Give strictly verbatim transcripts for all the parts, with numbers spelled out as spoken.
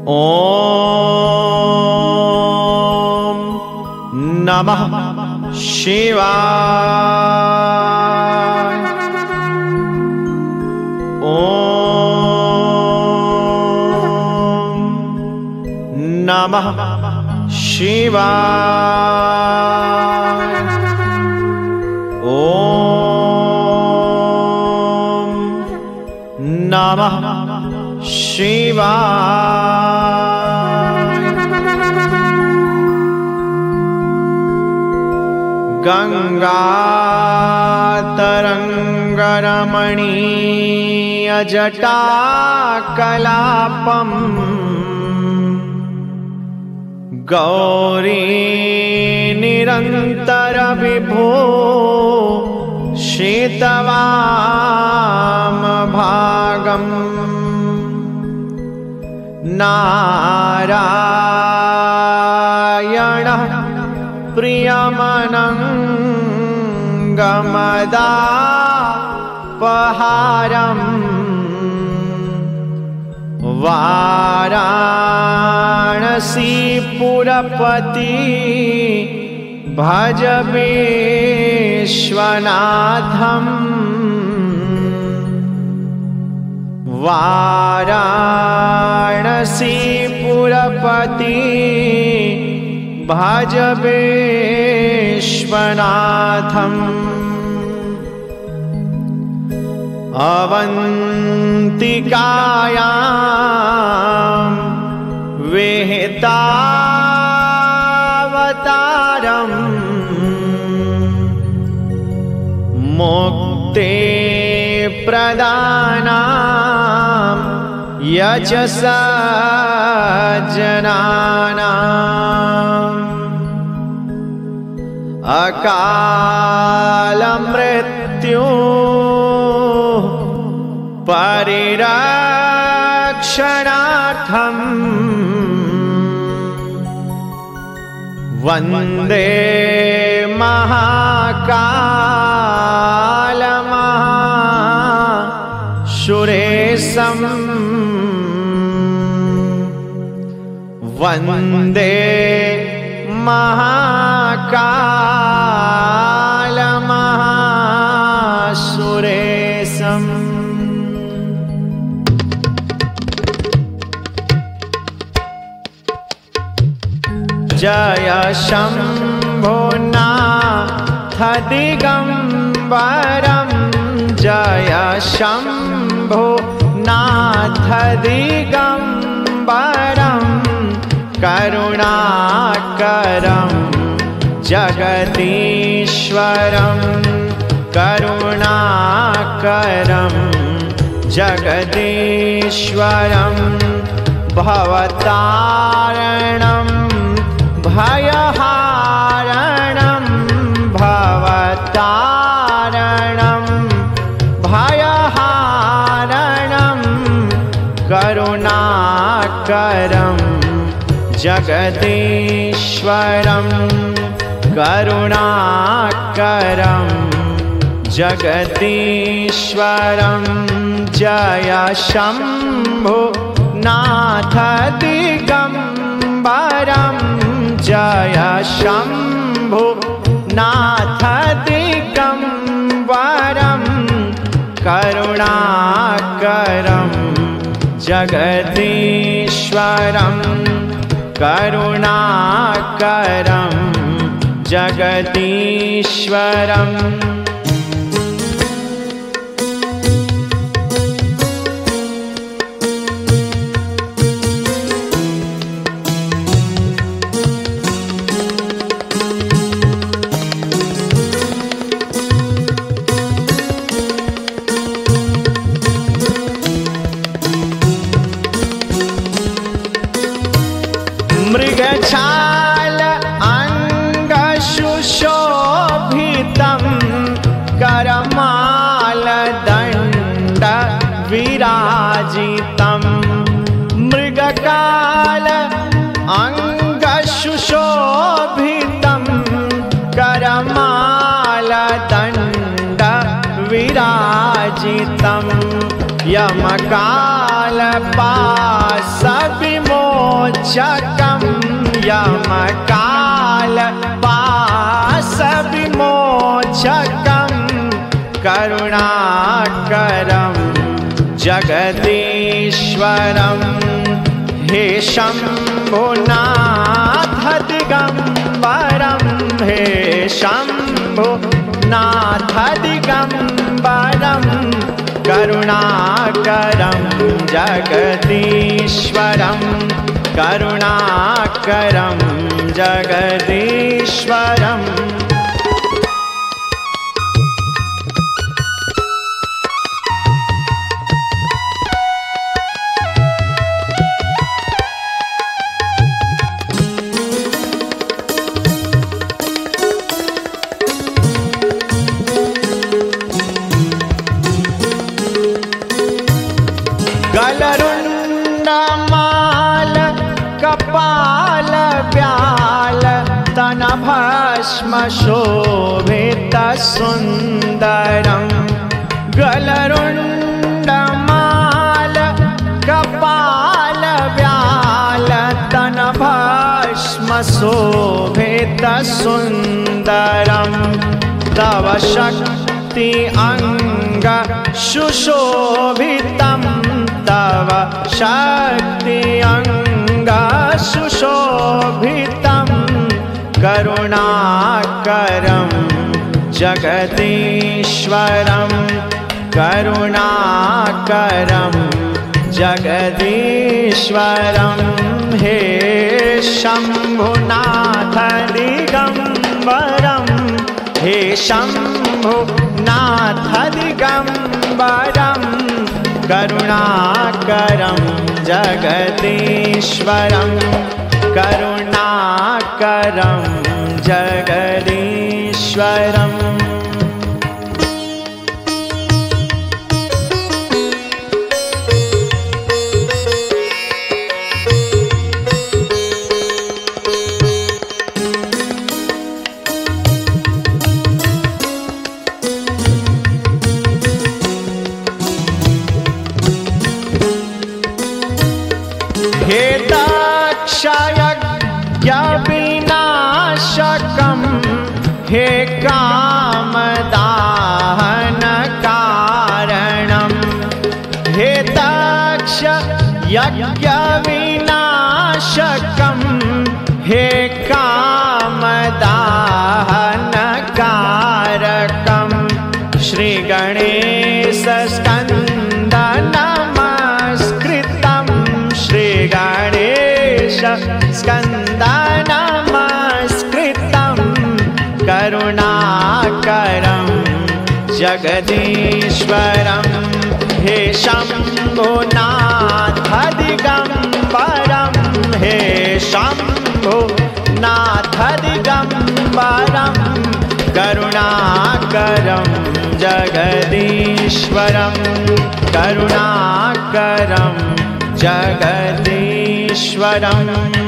ॐ नमः शिवाय। ॐ नमः शिवाय। ॐ नमः शिवाय। गङ्गातरङ्गरमणीयजटाकलापम् गौरी निरन्तरविभो श्वेतवामभागम् नारायणः प्रियमनङ्गमदापहारम् वाराणसीपुरपति भज विश्वनाथम्। वाराणसीपुरपति भज विश्वनाथम्। अवन्तिकायां विहितावतारम् मुक्ते प्रदानां यशसा जनानाम्। अकालमृत्यु परिरक्षणार्थम् वन्दे महाकालमहासुरेशम्। वन्दे महाकालमहासुरेशम्। जय शम्भुनाथ दिगम्बरम्। जय शम्भुनाथ दिगम्बरम्। करुणाकरं जगदीश्वरं। करुणाकरं जगदीश्वरं। भवतारणं भयहारणं। भवतारणं भयहारणं। करुणाकरं जगदीश्वरं। करुणाकरं जगदीश्वरं। जय शम्भुनाथ दिगम्बरं। जय शम्भुनाथ दिगम्बरं। करुणाकरं जगदीश्वरं। करुणाकरं जगदीश्वरम्। मृगछाल अङ्गशुशोभितं करमालदण्ड विराजितं। मृगकाल अङ्गशुशोभितं करमालदण्ड विराजितं। यमकालपाशविमोहितं मोचकं यमकाल पाश विमोचकं करुणाकरं जगदीश्वरं हे शम्भुनाथ दिगम्बरं हे शम्भुनाथ दिगम्बरं करुणाकरं जगदीश्वरं करुणाकरं जगदीश्वरम् गलरुण्डमाल कपाल व्याल तन भस्म शोभित सुन्दरं गलरुण्डमाल कपाल व्याल तन भस्म शोभित सुन्दरं तव शक्ति अंग सुशोभितं तव शक्ति अंग सुशोभितं करुणाकरं जगदीश्वरं करुणाकरं जगदीश्वरं हे शम्भुनाथ दिगम्बरं हे शम्भुनाथ दिगम्बरं करुणाकरं जगदीश्वरं करुणाकरं जगदीश्वरम् हे दक्षयज्ञविनाशकं हे कामदाहनकारणं हे दक्ष यज्ञविनाशकं हे कामदाहनकारकं श्रीगणेश स्कन्द नमस्कृतं श्रीगणेश स्कन्द नमस्कृतं करुणाकरं जगदीश्वरं हे शम्भुनाथ दिगम्बरं हे शम्भुनाथ दिगम्बरं करुणाकरं जगदीश्वरं करुणाकरं जगदीश्वरम्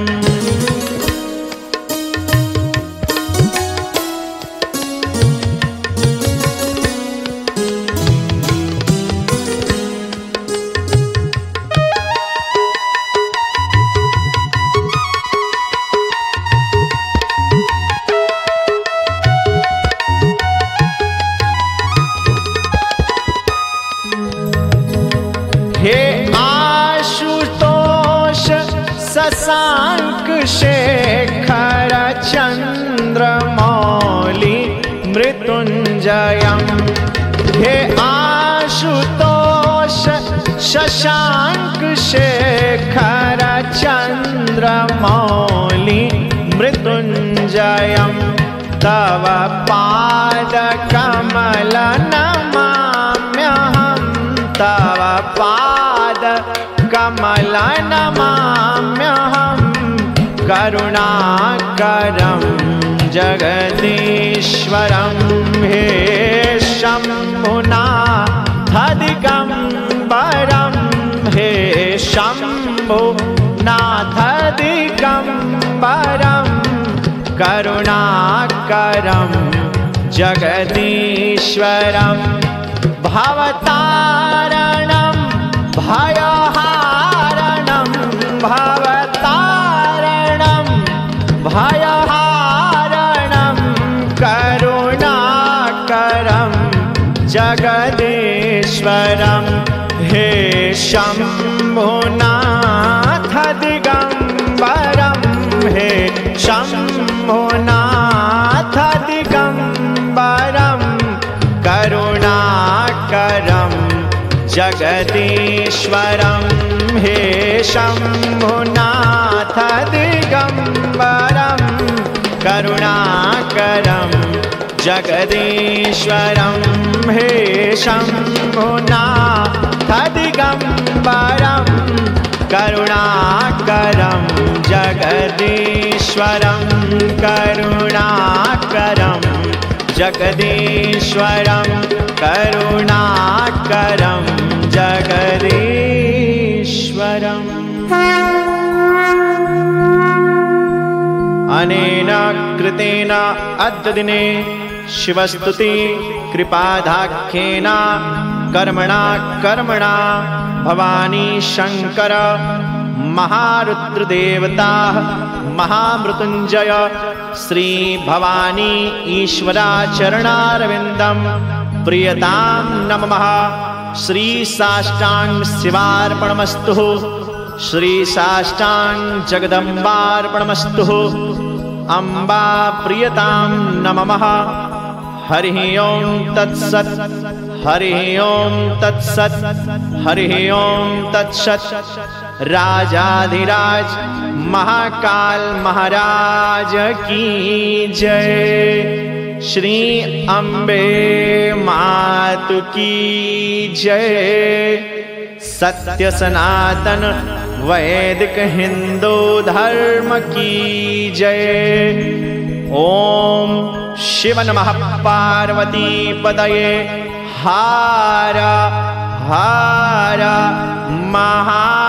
हे आशुतोष शशांक शेखर चंद्रमौलि मृत्युंजयं हे आशुतोष शशांक शेखर चंद्रमौलि मृत्युंजयं तव पाद कमल नमाम्यहं तव पाद कमल नमाम्यहं करुणाकरं जगदीश्वरं हे शम्भुनाथ दिगम्बरं हे शम्भुनाथ दिगम्बरं करुणाकरं जगदीश्वरं भवतारणं भयहारणं भवता शंभुनाथ दिगंबरम हे शंभुनाथ दिगंबरम करुणाकरम जगदीश्वरम हे शंभुनाथ दिगंबरम करुणाकरम जगदीश्वरम हे शंभुनाथ दिगंबरम करुणाकरम जगदीश्वरम करुणाकरम जगदीश्वरम करुणाकरम जगदीश्वरम। अनेन कृतेन अद्य दिने शिवस्तुति कृपाधाख्येन कर्मणा कर्मणा भवानी शंकर महारुद्रदेवता महामृत्युंजय श्री भवानी ईश्वरा चरणारविंदम प्रियतां नमः। श्री साष्टांग शिवार्पणमस्तु श्री साष्टांग जगदम्बार्पणमस्तु अम्बा प्रियतां नमः। हरि ओं तत्सत् हरि ओं तत्सत् हरि ओं तत्सत्। राजाधिराज महाकाल महाराज की जय। श्री अम्बे मातु की जय। सत्य सनातन वैदिक हिंदू धर्म की जय। ओम शिव नमः पार्वती पदये। हार हार महा